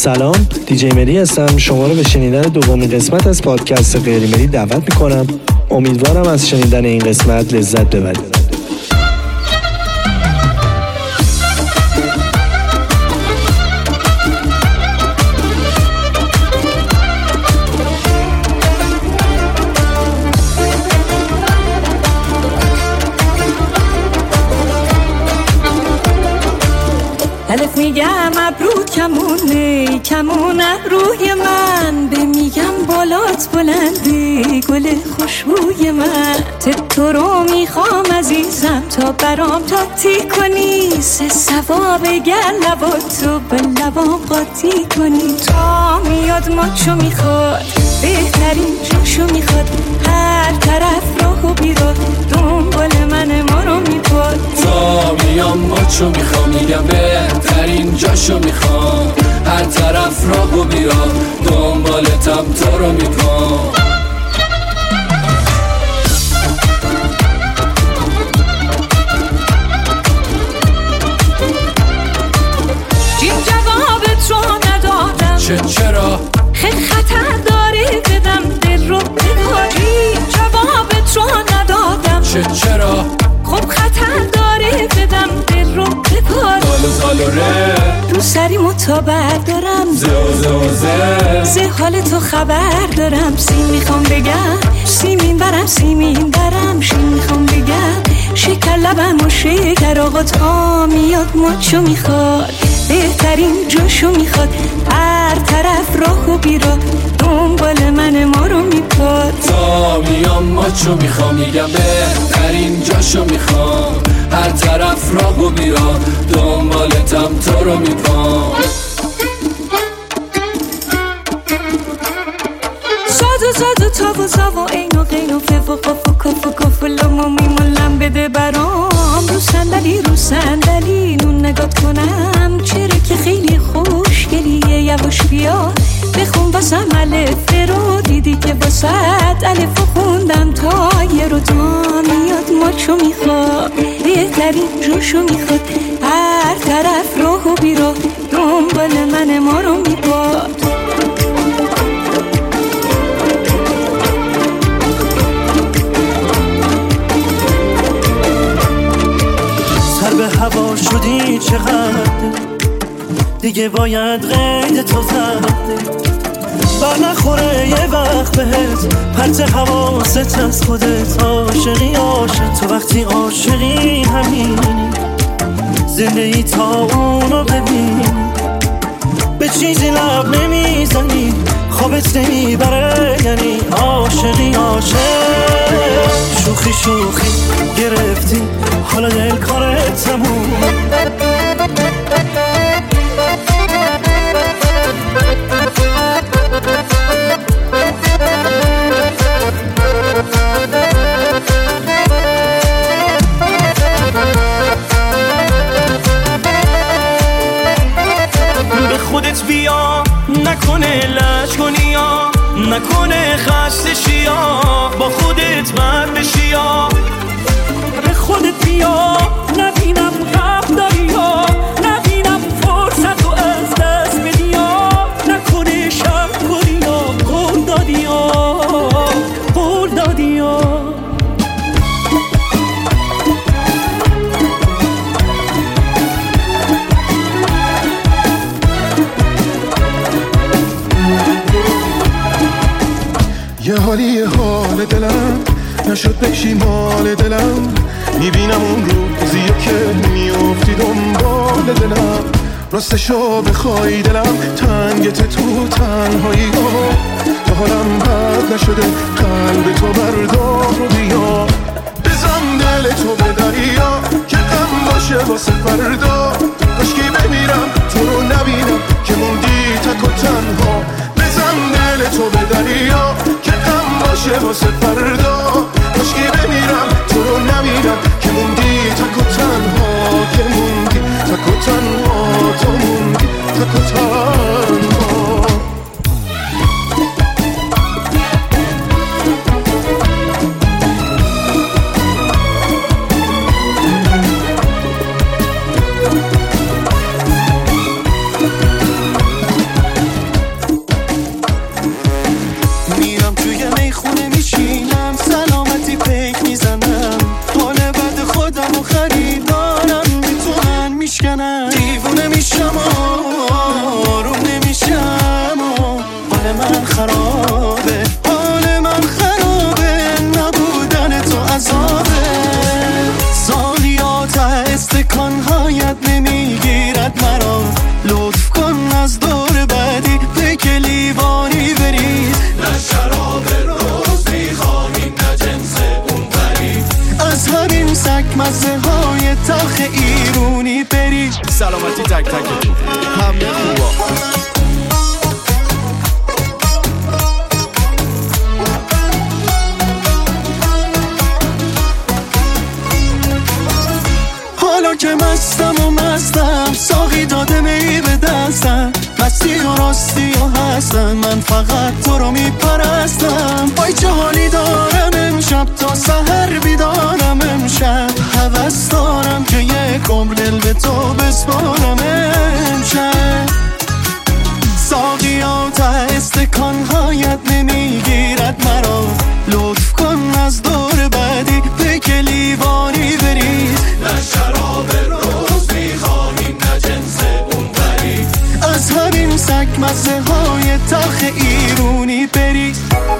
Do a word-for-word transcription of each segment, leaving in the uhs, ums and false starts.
سلام، دیجی مری هستم. شما رو به شنیدن دومین قسمت از پادکست غیر ملی دعوت میکنم. امیدوارم از شنیدن این قسمت لذت ببرید. الف میگم ابرو کمونه کمونه روی من، به میگم بالات بلنده گل خوشبوی من. تو رو میخوام عزیزم تا برام تاتی کنی، سه ثواب گر لباتو به لبام قاطی کنی. تا میاد ماچو میخواد بهترین جاشو میخواد، هر طرف راه و بیراه دنبال من ما رو میپاد. تا میام ماچو میخوام میگم بهترین جاشو میخوام، هر طرف راه و بیراه دنبالتم تو رو میپام. این جوابت رو ندادم چه چرا؟ خیلی خطر داری بدم دل رو بکاری. جوابت رو ندادم چه چرا؟ خب خطر داری بدم دل رو بکاری. زالو زالو ره رو سری متا بردارم، زه و زه و زه زه حال تو خبر دارم. سیم میخوام بگم سیمین برم سیمین برم، شیم میخوام بگم شکر لبم و شکر. آقا تا میاد ماچو میخواد بهترین جاشو میخواد، هر طرف راه و بیراه دنبال من ما رو میپاد. تا میام ماچو میخوام میگم بهترین جاشو میخوام، هر طرف راه و بیراه دنبالتم تو رو میپام. زادو زادو تابو زاو اینو قینو ففو قفو کفو کفو لامو میمولم بده برام. رو صندلی رو صندلی نون نگات کنم، چرا که خیلی خوشگلیه. یواش بیا بخون واسم الف رو، دیدی که واسط الف خوندم تا یه رو. تا میاد ماچو میخواد بهترین جاشو میخواد، هر طرف راه و بیراه دنبال من ما رو میپاد. سر به هوا شدی چقدر دیگه باید قید تو زده، بر نخوره یه وقت بهت پرت حواست از خودت. عاشقی عاشق تو وقتی عاشقی همینی، زندگی تا اونو ببینی. به چیزی لب نمیزنی خوابت نمیبره، یعنی عاشقی عاشق. شوخی شوخی گرفتی حالا دل کارت تموم. به خودت بیا نکنه لج کنی یا نکنه خسته شیا، با خودت بر بشی یا. به خودت بیا نبینم غم داری یا نبینم فرصت رو از دست بدی یا نکنه شب کنی یا قول دادی یا قول دادی یا. یه حالی یه حال دلم نشد بشی مال دلم، میبینم اون روزی که میافتی دنبال دلم. راستشو بخوای دلم تنگت تو تنهایی ها، تا حالم بد نشده قلب تو بردار و بیا. بزن دل تو به دریا که غم باشه واسه فردا، کاشکی بمیرم تو رو نبینم که موندی تک و تنها. بزن دل تو به دریا که غم باشه واسه فردا، کاشکی بمیرم تو رو نبینم که موندی تک و تنها. که موندی تک و تنها، تو موندی تک و تنها. دیوونه میشم آروم نمیشم حال من خرابه حال من خرابه نبودن تو عذابه سالیات استکانهایت نمیگیرد مرا لطف کن از دور بعدی پک لیوانی بریز نه شراب روز میخواهیم نه جنس اون پری از همین سک مزه های تلخ ایرونی بری سلامتی تک تکتون همه خوبا حالا که مستم و مستم ساقی داده می به دستم مستی و راستی و هستم من فقط تو رو میپرستم وای چه حالی دارم امشب تا سحر بیدارم امشب هوس دارم که یک عمر دل به تو بسپارم امشب ساقیات استکانهایت نمیگیرد مرا لطف کن از دور بعدی پک لیوانی بریز نه شراب روز میخواهیم نه جنس اون پری از همین سک مزه های تلخ ایرونی بریز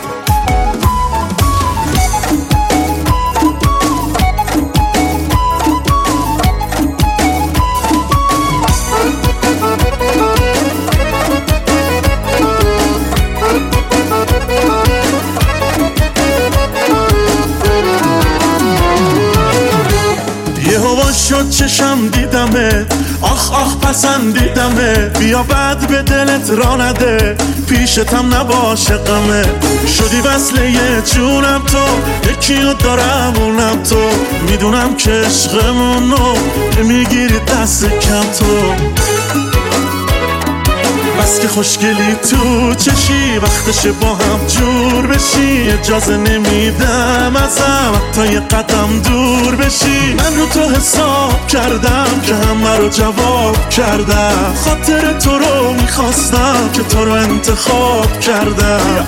یه هوا شد چشم دیدمه آخ آخ پسندیدمه بیا بعد به دلت را نده پیشتم نباشه غمه شدی وصله یه جونم تو یکیو دارم اونم تو میدونم که عشقمونو میگیری دست کم تو بس که خوشگلی تو چشی وقتشه با هم جور بشی اجازه نمیدم ازم تا یه قدم دور بشی من رو تو حساب کردم که همه رو جواب کردم خاطر تو رو میخواستم که تو رو انتخاب کردم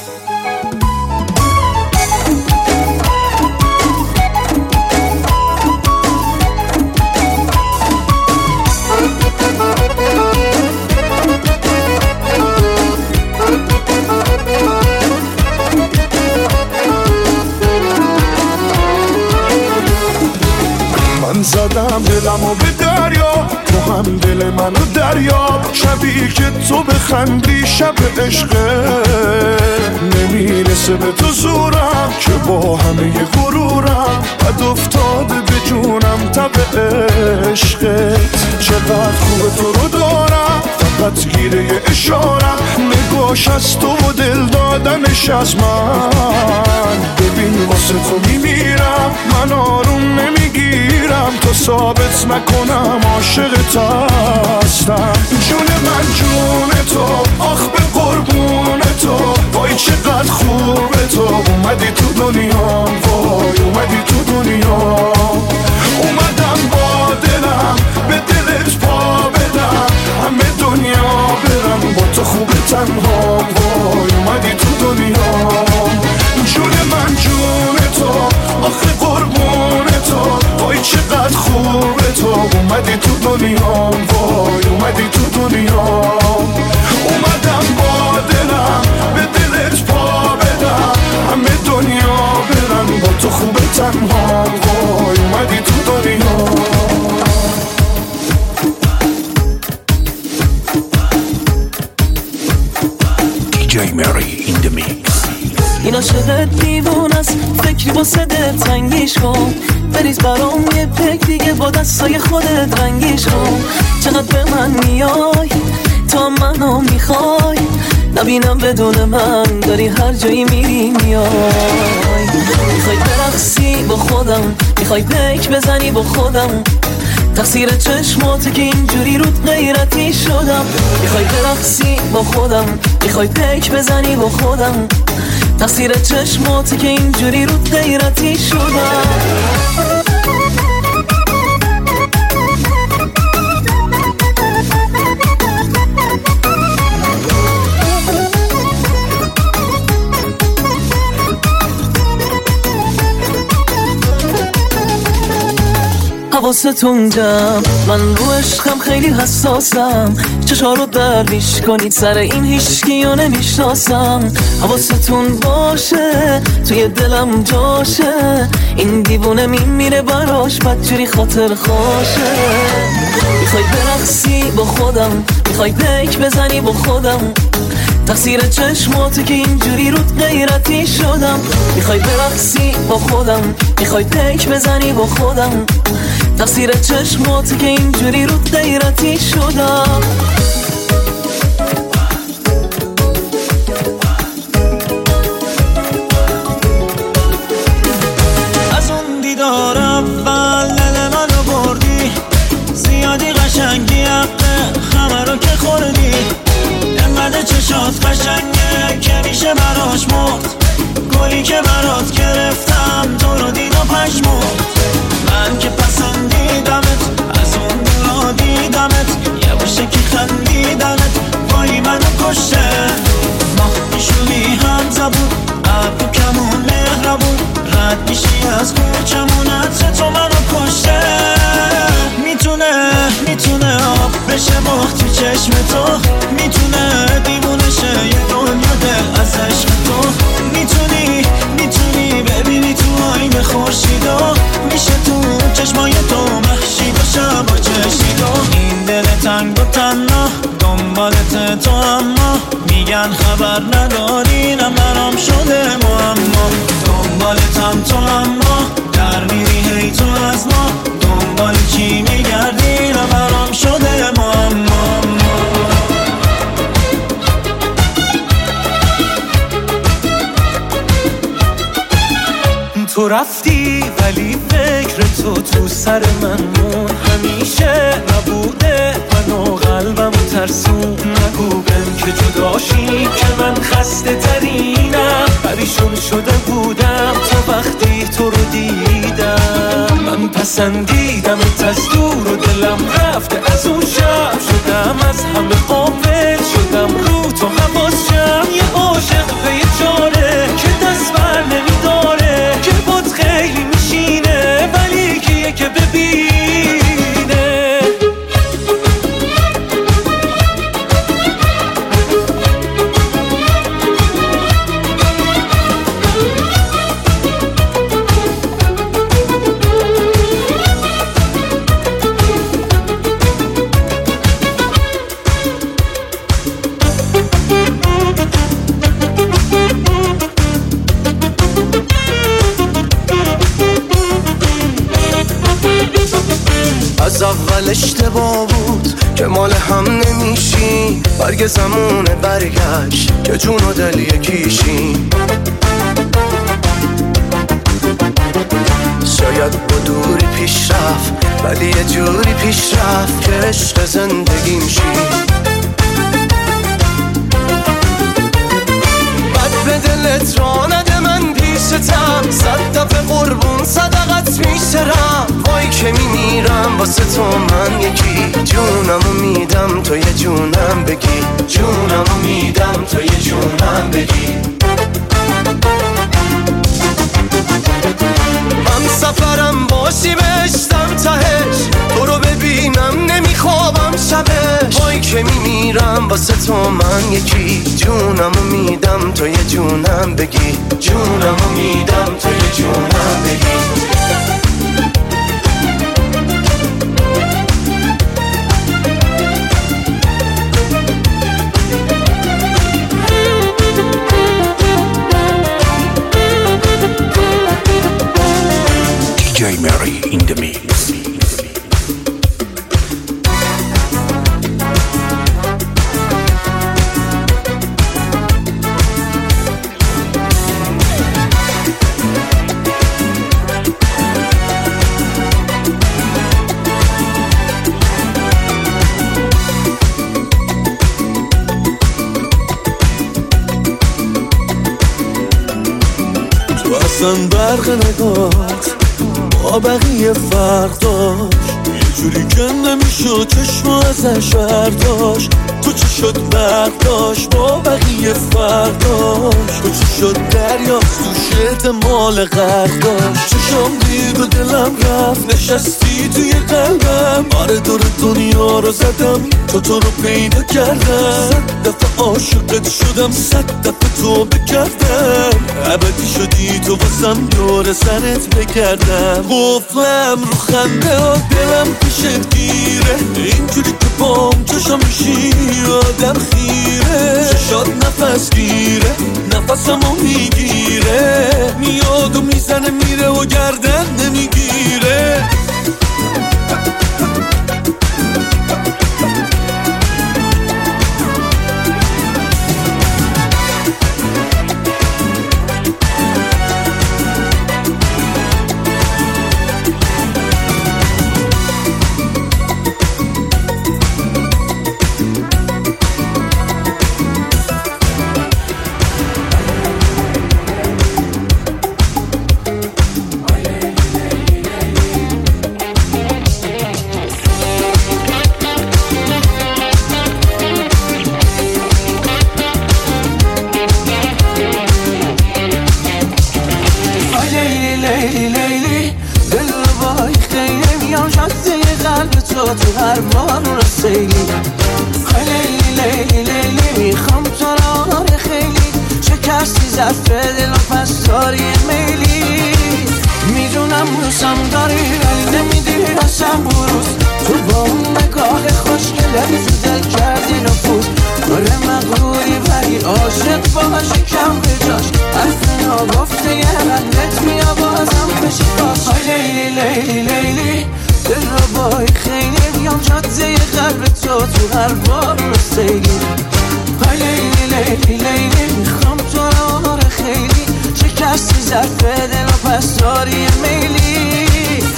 من زدم دلمو به دریا تو هم دل منو دریا شبی که تو بخندی شب عشقه نمیرسه به تو زورم که با همه غرورم بد افتاده به جونم تب عشقت چقدر خوبه تو رو دارم فقط گیره اشارم نگاش از تو و دل دادنش از من ببین واسه تو میمیرم من آروم نمیگیرم تو ثابت نکنم عاشقت هستم جون من جون تو آخ به قربون تو وای چقدر خوبه تو اومدی تو دنیا وای اومدی تو دنیا اومدم با دلم به دلت پا بدم همه دنیا برم با تو خوبه تنها وای اومدی تو دنیا جون من جون تو آخه قربون تو وای چقدر خوبه تو اومدی تو دنیا وای اومدی تو دنیا اومدم با دلم به دلت پا بدم همه دنیا برم با تو خوبه تنها وای اومدی تو دنیا دی جی مری این دی میکس این عاشقت دیوونه است فکری واسه دل تنگیش کن بریز برام یه پک دیگه با دستای خودت رنگیش کن چقدر به من میای تا منو میخوای نبینم بدون من داری هر جایی میری میای میخوای برقصی با خودم میخوای پک بزنی با خودم تقصیر چشماته که اینجوری رود غیرتی شدم میخوای برقصی با خودم میخوای پک بزنی با خودم تقصیر چشماته که اینجوری رود غیرتی شدم حواستون جمع، من رو عشقم خیلی حساسم. چشا رو درویش کنید سر این هیچکیو نمیشناسم. حواستون باشه توی دلم جاشه، این دیوونه میمیره براش بدجوری خاطر خوشه. میخوای برقصی با خودم، میخوای پیک بزنی با خودم، تقصیر چشماته که اینجوری رود غیرتی شدم. میخوای برقصی با خودم، میخوای پیک بزنی با خودم، تقصیر چشماته که اینجوری رود غیرتی شدم. از اون دیدار اول دل منو بردی، زیادی قشنگی حقه همه رو که خوردی. انقدر چشات قشنگه که میشه براش مرد، گلی که برات گرفتم تو رو دید و پشمرد. من که پسندیدمت از اون دورا دیدمت، یواشه که خندیدمت وای منو کشته. ما میشونی هم زبون ابرو کمون مهربون، رد میشی از کوچمونت تو منو کشته. میتونه میتونه آب بشه باخت تو چشم تو، میتونه دیوونه شه یه دنیا دل از عشق تو. میتونی میتونی ببینی تو آینه خورشیدو، میشه تو چشمای تو محشید و شبا چشیدو. این دل تنگ و تنها دنبالت تو، اما میگن خبر نداری نه برام شده معما. دنبالتم تو اما در میری هی تو از ما، دنبال چی میگردی نه برام شده معما. تو رفتی ولی فکر تو تو سر من مون، همیشه نبوده منو قلبم ترسون. نگو بهم که جداشی که من خسته ترینم، پریشون شده بودم تو وقتی تو رو دیدم. من پسندیدم از دور و دلم رفته از اون شب، شدم از همه غافل شدم رو تو حواسم. یه عاشق به یه چاره که دست بر نمیداره، که بود خیلی میشینه ولی کیه که ببینه. از اول اشتباه بود که مال هم نمیشی، برگ زمونه برگشت که جون و دل یکیشیم. شاید با دوری پیش رفت ولی یه جوری پیش رفت که عشق زندگیم شی. بد به دلت را نده من پیشتم، صد دفعه قربون صدقت میشرم. وای که میمیرم واسه تو من یکی، جونمو میدم تو یه جونم بگی، جونمو میدم تو یه جونم بگی. من سفرم باشی بهشتم تهش، تو رو ببینم نمیخوابم شبش. وای که میمیرم واسه تو من یکی، جونمو میدم تو یه جونم بگی، جونمو میدم تو یه جونم بگی. دی جی Mary in the mix. تو اصلا برق نگات با بقیه فرق داشت، یه جوری که نمیشد چشم ازش برداشت. تو چی شد برداشت با بقیه فرداش؟ تو چی شد دریا سوشت مال غرق داشت؟ چشم دید و دلم رفت نشستی توی قلبم. آره دور دنیا رو زدم تو تو رو پیدا کردم. صد دفعه عاشقت شدم صد دفعه تو بکردم. ابدی شدی تو واسم دور سرت بگردم. قفلم رو خنده و دلم پیشت گیره. اینجوری که بام چشم میشی آدم خیره. ششاد نفس گیره نفسمو میگیره. میاد و میزنه میره و گردن نمیگیره. تو هر بار رو سیلی لیلی لیلی لیلی میخوام تو را خیلی شکستی ظرف دل و پس داری میلی. میدونم روزم داری ولی نمیدی رسم بروز. تو با اون نگاه خوشگلت تو دل کردی نفوذ. داره مغروری ولی عاشق باشه کم به جاش. حرف ناگفته یه رنگت میا بازم بشی باش. لیلی لیلی لیلی دل رو بای خیلی میام جاده قلب تو تو هر بار رو سیلی. لیلی لیلی لیلی میخوام تو را خیلی شکستی ظرف دل و پس داری میلی.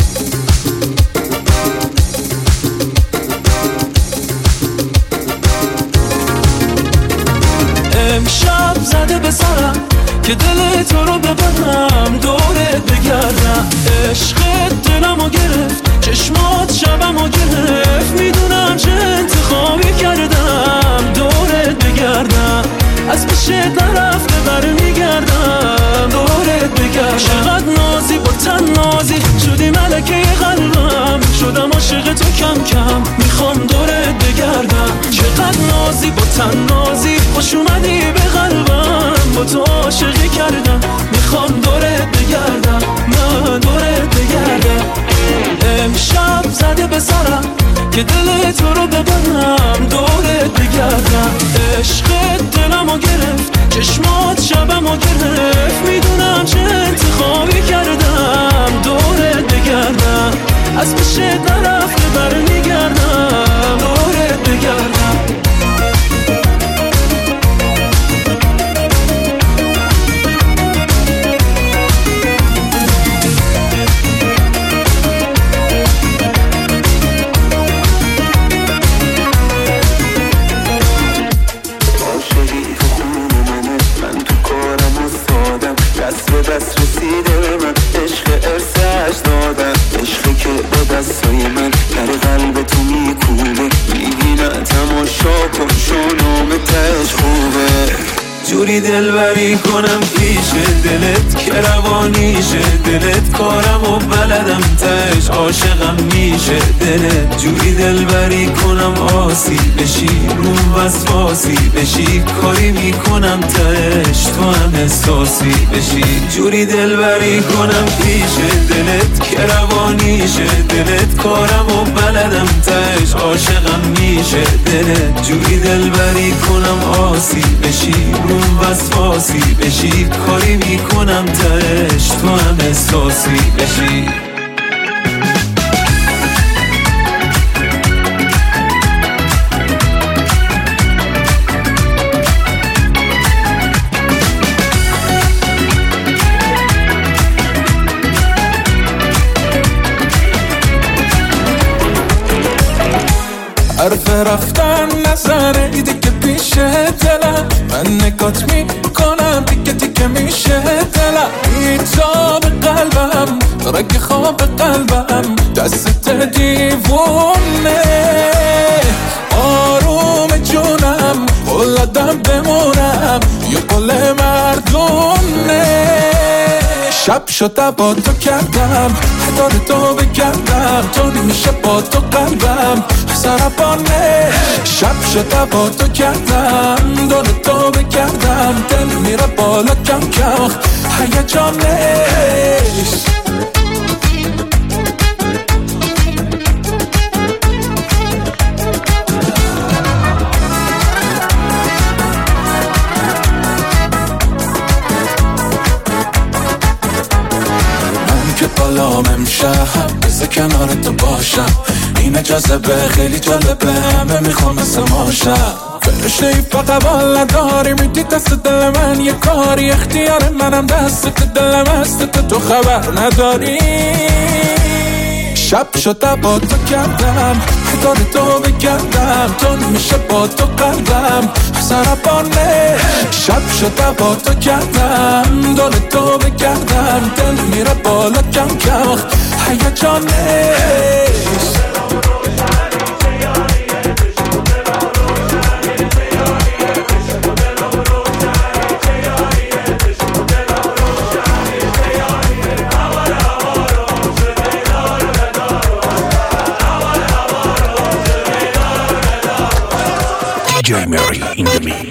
امشب زده به سرم که دل تو رو ببرم دورت بگردم. عشقت دلمو گرفت چشمات شبمو گرفت. میدونم چه انتخابی کردم دورت بگردم. از پیشت نرفته برمیگردم دورت بگردم. چقدر نازی با تن نازی شدی ملکه قلبم. شدم عاشق تو کم کم میخوام دورت بگردم. چقدر نازی با تن نازی خوش اومدی به قلبم. با تو عاشقی کردم میخوام دورت بگردم. من دورت بگردم. امشب زده به سرم که دل تو رو ببرم دورت بگردم. عشقت دلمو گرفت چشمات شبمو گرفت. میدونم چه انتخابی کردم دورت بگردم. از پیشت نرفته برمیگردم دورت بگردم. دست رسیده به من عشق ارسش دادن. عشقی که با دستای من در قلب تو میکوبه. میگی نه تماشا کن شونام تش خوبه. جوری دلبری کنم پیش دلت که روانیشه دلت. کارم و بلدم تش عاشقم میشه دلت. جوری دلبری کنم آسی بشی روم وسواسی بشی. کاری میکنم تش تو هم احساسی بشی. جوری دلبری کنم پیش دلت که روانیشه دلت. کارم و بلدم تش عاشقم میشه دلت. جوری دلبری کنم آسی بشی روم وسواسی بشی. کاری میکنم تش تو هم احساسی بشی. حرف رفتن نزنه دیگه پیش دلم. من نگات میکنم دیگه دیگه میشه دلم. بیتاب قلبم رگ خواب قلبم دست دیوونه. آروم جونم فوق‌العاده‌ام بمونم یه قول مردونه. شب شده با تو کردم هدار تو بگردم تو نمیشه با تو قلبم سربانه. شب شده با تو کردم دور تو بگردم دل میره بالا کم کم هیجانش. بالام امشب بذار کنار تو باشم این جذبه خیلی جالبه همه میخوام مثل ماشم. فرشته ای فقط بالا داری میدی دست دل من یه کاری اختیار منم دست دلم هست تو خبر نداری. شب شده با تو کردم هدار تو بگردم تو نمیشه با تو قلبم سربانه. شب شده با تو کردم دور تو بگردم دل میره بالا کم کم هیجانش. دی جی Mary in the mix.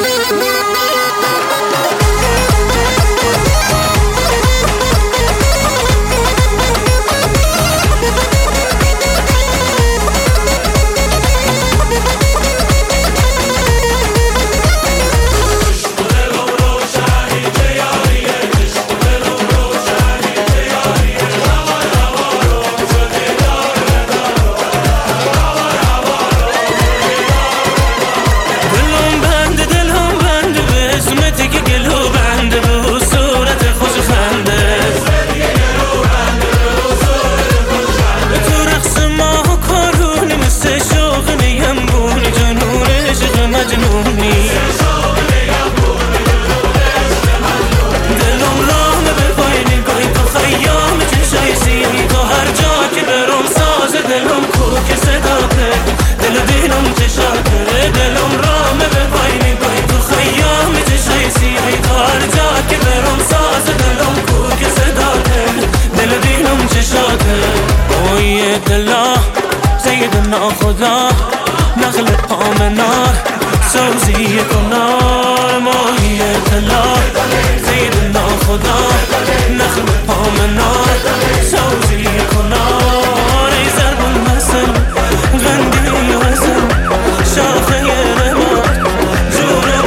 خدا نقل پامنار سوزی کنار ماهی اطلاع زیدنا خدا نقل پامنار سوزی کنار ای ضرب المثل غنگی وزن شاخه رمات جورم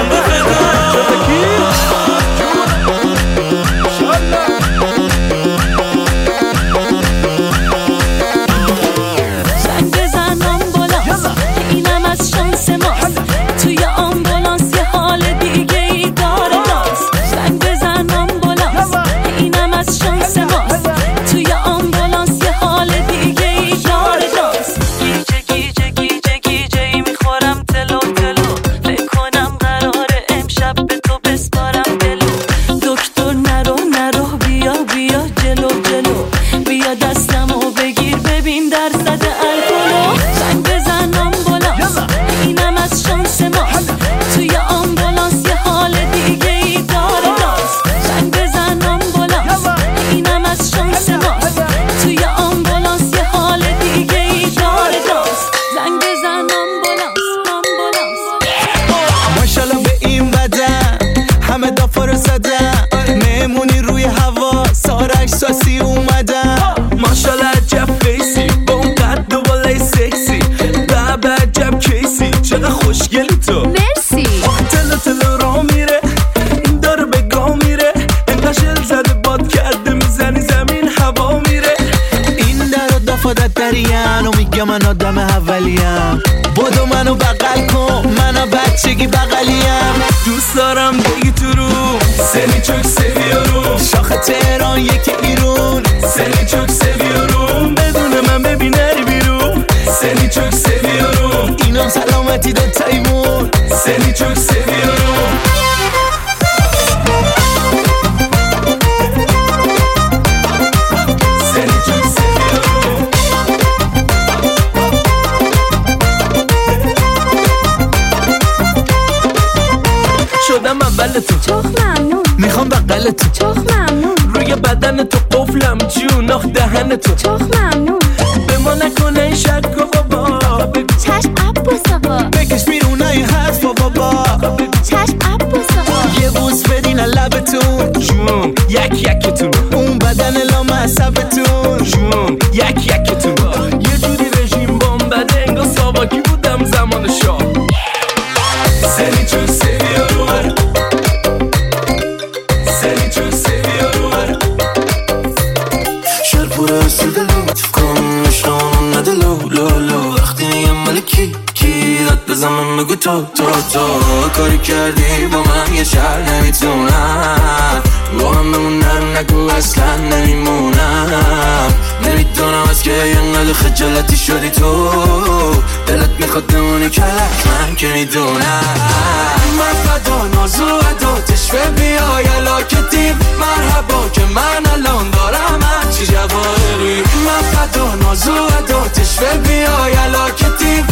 من آدم اولیم بدو منو بغل کن منو بچگی بغلیم دوست دارم بگی تو رو سنی چوک سویارو شاخ تهران یکی ایرون سنی چوک سویارو بدون من ببین نری بیرون سنی چوک سویارو اینم سلامتی دو تایمون سنی چوک سویارو بغل تو چخ ممنون میخوام بغل تو چخ ممنون روی بدن تو قفلم جون آخ دهن تو چخ ممنون به ما نکنه این شک و بابا بگو چشم عباس آقا بکش بیرون این حرف و بابا چشم عباس آقا یه بوس بدین لبتون جون یک یکتون اون بدن لامصبتون جون یک یکتون یه جوری رژیم بام بده انگار ساواکی بودم زمان شاه سری چون سری رو بر سری چون سری رو بر شر پوره سیده لطف کن نشان نده لو لو لو وقتی میگم ملکی کی داد بزنم بگو تو تو تو کاری کردی با من یه شهر نمیتونم با هم بمونم نگو اصلا نمیمونم نمیدونم از که اینقدر خجالتی شدی تو دلت میخواد نمونی کلک من که میدونم من فدا نازو عداتش به بیای علاکتیم مرحبا که من الان دارم هرچی جواهری من فدا نازو عداتش به بیای علاکتیم